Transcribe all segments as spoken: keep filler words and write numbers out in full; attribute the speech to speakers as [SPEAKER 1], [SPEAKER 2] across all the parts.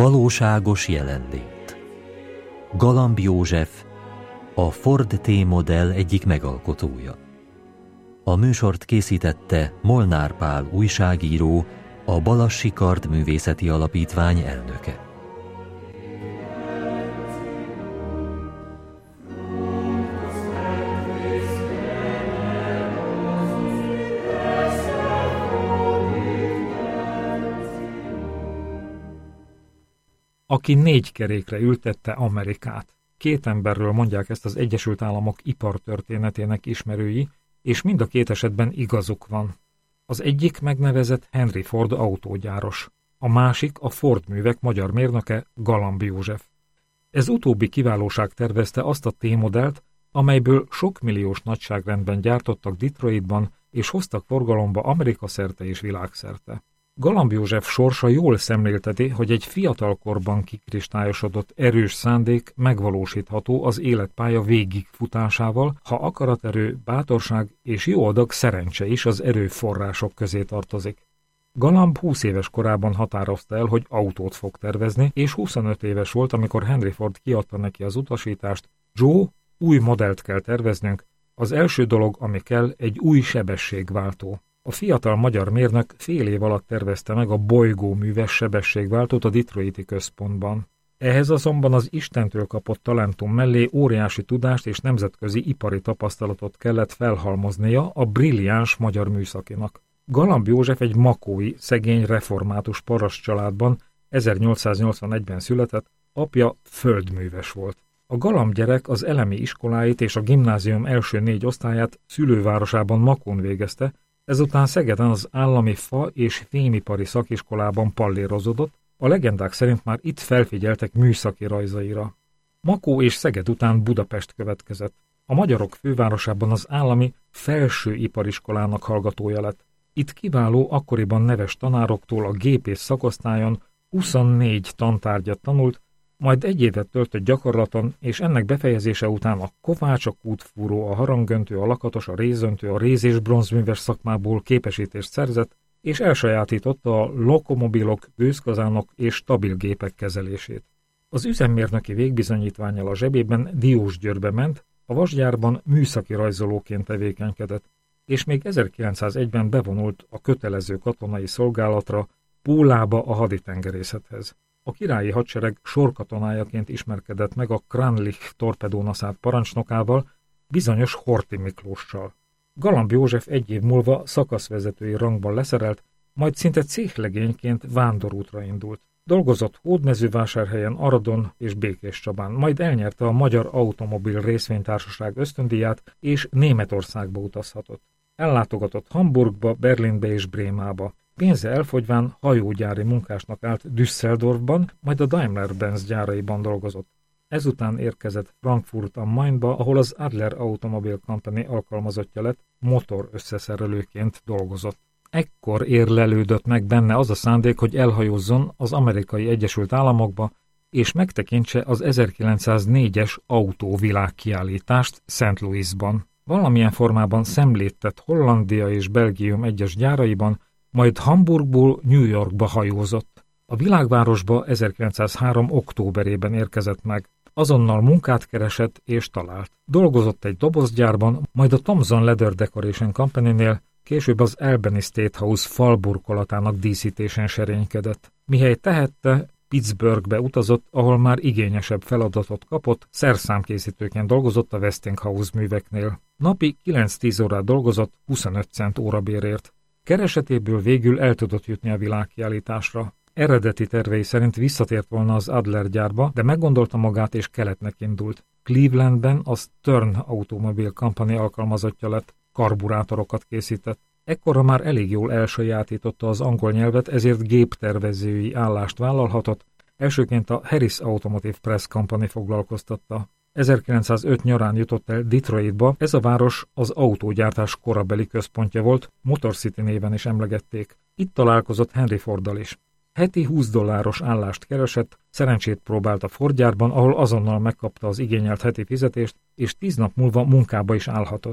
[SPEAKER 1] Valóságos jelenlét. Galamb József, a Ford T-modell egyik megalkotója. A műsort készítette Molnár Pál újságíró, a Balassi Kardművészeti Alapítvány elnöke.
[SPEAKER 2] Aki négy kerékre ültette Amerikát. Két emberről mondják ezt az Egyesült Államok ipartörténetének ismerői, és mind a két esetben igazuk van. Az egyik megnevezett Henry Ford autógyáros, a másik a Ford művek magyar mérnöke Galamb József. Ez utóbbi kiválóság tervezte azt a T-modellt, amelyből sok milliós nagyságrendben gyártottak Detroitban, és hoztak forgalomba Amerika szerte és világszerte. Galamb József sorsa jól szemlélteti, hogy egy fiatalkorban kikristályosodott erős szándék megvalósítható az életpálya végigfutásával, ha akaraterő, bátorság és jó adag szerencse is az erőforrások közé tartozik. Galamb húsz éves korában határozta el, hogy autót fog tervezni, és huszonöt éves volt, amikor Henry Ford kiadta neki az utasítást: Joe, új modellt kell terveznünk, az első dolog, ami kell, egy új sebességváltó. A fiatal magyar mérnök fél év alatt tervezte meg a bolygóműves sebességváltót a Detroiti központban. Ehhez azonban az Istentől kapott talentum mellé óriási tudást és nemzetközi ipari tapasztalatot kellett felhalmoznia a brilliáns magyar műszakinak. Galamb József egy makói, szegény református paraszt családban ezernyolcszáznyolcvanegyben született, apja földműves volt. A Galamb gyerek az elemi iskoláit és a gimnázium első négy osztályát szülővárosában Makón végezte, ezután Szegeden az állami fa- és fémipari szakiskolában pallérozódott, a legendák szerint már itt felfigyeltek műszaki rajzaira. Makó és Szeged után Budapest következett. A magyarok fővárosában az állami felsőipariskolának hallgatója lett. Itt kiváló, akkoriban neves tanároktól a gépész szakosztályon huszonnégy tantárgyat tanult, majd egy évet töltött gyakorlaton, és ennek befejezése után a kovács, a kútfúró, a harangöntő, a lakatos, a rézöntő, a réz- és bronzműves szakmából képesítést szerzett, és elsajátította a lokomobilok, gőzkazánok és stabilgépek kezelését. Az üzemmérnöki végbizonyítvánnyal a zsebében Diósgyőrbe ment, a vasgyárban műszaki rajzolóként tevékenykedett, és még ezerkilencszázegyben bevonult a kötelező katonai szolgálatra Pólába a haditengerészethez. A királyi hadsereg sorkatonájaként ismerkedett meg a Kranlich torpedónaszát parancsnokával, bizonyos Horthy Miklóssal. Galamb József egy év múlva szakaszvezetői rangban leszerelt, majd szinte céhlegényként vándorútra indult. Dolgozott Hódmezővásárhelyen, Aradon és Békéscsabán, majd elnyerte a Magyar Automobil Részvénytársaság ösztöndíját, és Németországba utazhatott. Ellátogatott Hamburgba, Berlinbe és Brémába. Pénze elfogyván hajógyári munkásnak állt Düsseldorfban, majd a Daimler-Benz gyáraiban dolgozott. Ezután érkezett Frankfurt am Mainba, ahol az Adler Automobile Company alkalmazottja lett, motor összeszerelőként dolgozott. Ekkor érlelődött meg benne az a szándék, hogy elhajózzon az Amerikai Egyesült Államokba, és megtekintse az ezerkilencszáznégyes autóvilágkiállítást Saint Louisban. Valamilyen formában szemlét tett Hollandia és Belgium egyes gyáraiban, majd Hamburgból New Yorkba hajózott. A világvárosba ezerkilencszázhárom októberében érkezett meg. Azonnal munkát keresett és talált. Dolgozott egy dobozgyárban, majd a Thomson Leather Decoration Company-nél, később az Albany State House falburkolatának díszítésen serénykedett. Mihely tehette, Pittsburghbe utazott, ahol már igényesebb feladatot kapott, szerszámkészítőként dolgozott a Westinghouse műveknél. Napi kilenc-tíz órát dolgozott, huszonöt cent órabérért. Keresetéből végül el tudott jutni a világkiállításra. Eredeti tervei szerint visszatért volna az Adler gyárba, de meggondolta magát és keletnek indult. Clevelandben a Stern Automobile Company alkalmazottja lett, karburátorokat készített. Ekkora már elég jól elsajátította az angol nyelvet, ezért géptervezői állást vállalhatott, elsőként a Harris Automotive Press Company foglalkoztatta. ezerkilencszázöt nyarán jutott el Detroitba, ez a város az autógyártás korabeli központja volt, Motor City néven is emlegették. Itt találkozott Henry Forddal is. Heti húsz dolláros állást keresett, szerencsét próbált a Ford gyárban, ahol azonnal megkapta az igényelt heti fizetést, és tíz nap múlva munkába is állhatott.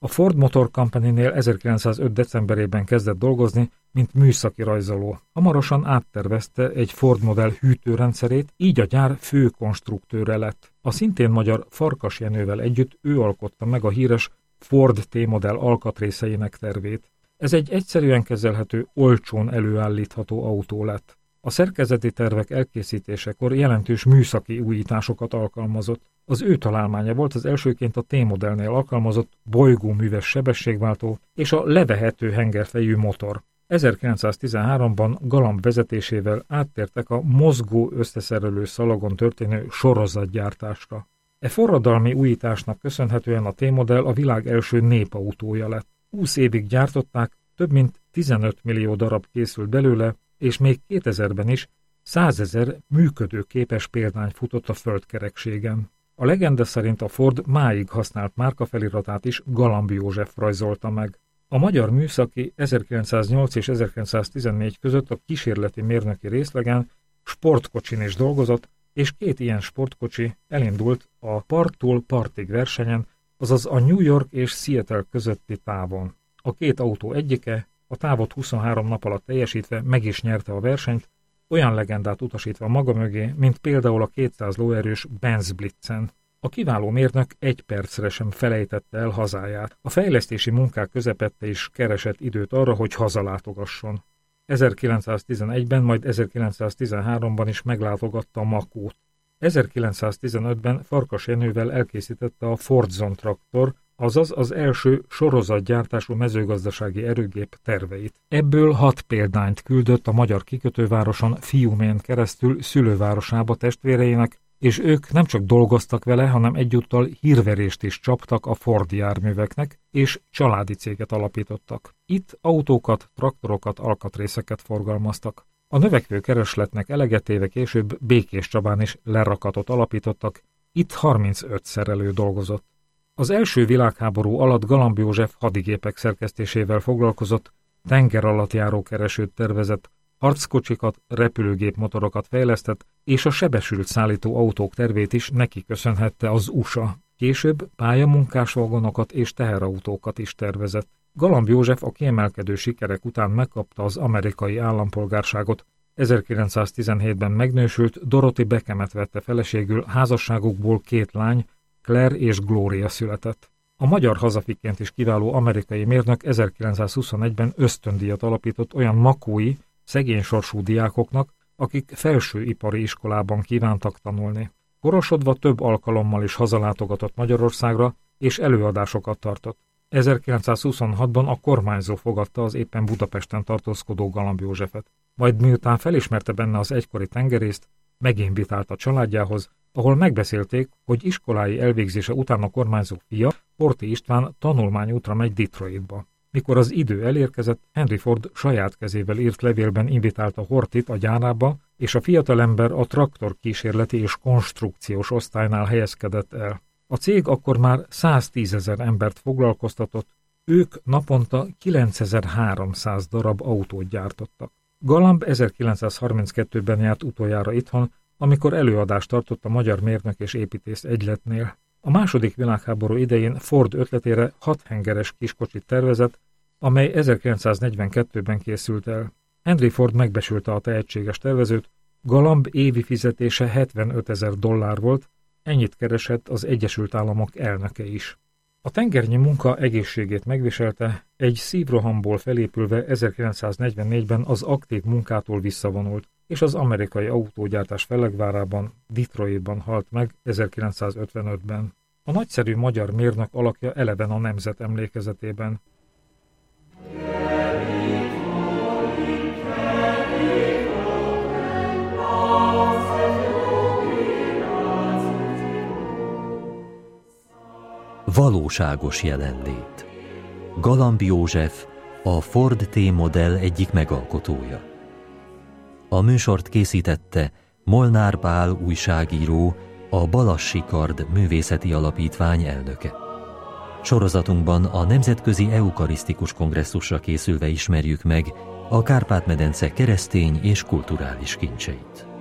[SPEAKER 2] A Ford Motor Company-nél ezerkilencszázöt. decemberében kezdett dolgozni, mint műszaki rajzoló. Hamarosan áttervezte egy Ford modell hűtőrendszerét, így a gyár fő konstruktőre lett. A szintén magyar Farkas Jenővel együtt ő alkotta meg a híres Ford T-modell alkatrészeinek tervét. Ez egy egyszerűen kezelhető, olcsón előállítható autó lett. A szerkezeti tervek elkészítésekor jelentős műszaki újításokat alkalmazott. Az ő találmánya volt az elsőként a T-modellnél alkalmazott bolygóműves sebességváltó és a levehető hengerfejű motor. ezerkilencszáztizenháromban Galamb vezetésével áttértek a mozgó összeszerelő szalagon történő sorozatgyártásra. E forradalmi újításnak köszönhetően a T-modell a világ első népautója lett. húsz évig gyártották, több mint tizenöt millió darab készült belőle, és még kétezerben is százezer működőképes példány futott a földkerekségen. A legenda szerint a Ford máig használt márkafeliratát is Galamb József rajzolta meg. A magyar műszaki ezerkilencszáznyolc és ezerkilencszáztizennégy között a kísérleti mérnöki részlegen sportkocsin is dolgozott, és két ilyen sportkocsi elindult a parttól partig versenyen, azaz a New York és Seattle közötti távon. A két autó egyike, a távot huszonhárom nap alatt teljesítve meg is nyerte a versenyt, olyan legendát utasítva maga mögé, mint például a kétszáz lóerős Benz Blitzen. A kiváló mérnök egy percre sem felejtette el hazáját. A fejlesztési munkák közepette is keresett időt arra, hogy hazalátogasson. ezerkilencszáztizenegyben, majd ezerkilencszáztizenháromban is meglátogatta a Makót. ezerkilencszáztizenötben Farkas Jenővel elkészítette a Fordzon traktor, azaz az első sorozatgyártású mezőgazdasági erőgép terveit. Ebből hat példányt küldött a magyar kikötővároson Fiumén keresztül szülővárosába testvéreinek, és ők nem csak dolgoztak vele, hanem egyúttal hírverést is csaptak a Ford járműveknek, és családi céget alapítottak. Itt autókat, traktorokat, alkatrészeket forgalmaztak. A növekvő keresletnek eleget téve később Békéscsabán is lerakatot alapítottak, itt harmincöt szerelő dolgozott. Az első világháború alatt Galamb József hadigépek szerkesztésével foglalkozott, tengeralattjárókeresőt tervezett, harckocsikat, repülőgépmotorokat fejlesztett, és a sebesült szállító autók tervét is neki köszönhette az u es á. Később pályamunkás vagonokat és teherautókat is tervezett. Galamb József a kiemelkedő sikerek után megkapta az amerikai állampolgárságot. ezerkilencszáztizenhétben megnősült, Dorothy Beckhamet vette feleségül, házasságukból két lány, Claire és Gloria született. A magyar hazafiként is kiváló amerikai mérnök ezerkilencszázhuszonegyben ösztöndíjat alapított olyan makói, szegény sorsú diákoknak, akik felsőipari iskolában kívántak tanulni. Korosodva több alkalommal is hazalátogatott Magyarországra, és előadásokat tartott. ezerkilencszázhuszonhatban a kormányzó fogadta az éppen Budapesten tartózkodó Galamb Józsefet. Majd miután felismerte benne az egykori tengerészt, meginvitált a családjához, ahol megbeszélték, hogy iskolái elvégzése után a kormányzó fia, Horthy István tanulmányútra megy Detroitba. Mikor az idő elérkezett, Henry Ford saját kezével írt levélben invitálta Horthyt a gyárába, és a fiatalember a traktor kísérleti és konstrukciós osztálynál helyezkedett el. A cég akkor már száztízezer embert foglalkoztatott, ők naponta kilencezer-háromszáz darab autót gyártottak. Galamb ezerkilencszázharminckettőben járt utoljára itthon, amikor előadást tartott a Magyar Mérnök és Építész Egyletnél. A második világháború idején Ford ötletére hat hengeres kiskocsit tervezett, amely ezerkilencszáznegyvenkettőben készült el. Henry Ford megbesülte a tehetséges tervezőt, Galamb évi fizetése hetvenötezer dollár volt, ennyit keresett az Egyesült Államok elnöke is. A tengernyi munka egészségét megviselte, egy szívrohamból felépülve ezerkilencszáznegyvennégyben az aktív munkától visszavonult, és az amerikai autógyártás fellegvárában, Detroitban halt meg ezerkilencszázötvenötben. A nagyszerű magyar mérnök alakja eleven a nemzet emlékezetében.
[SPEAKER 1] Valóságos jelenlét. Galamb József, a Ford T-modell egyik megalkotója. A műsort készítette Molnár Pál újságíró, a Balassi Kard Művészeti Alapítvány elnöke. Sorozatunkban a Nemzetközi Eukarisztikus Kongresszusra készülve ismerjük meg a Kárpát-medence keresztény és kulturális kincseit.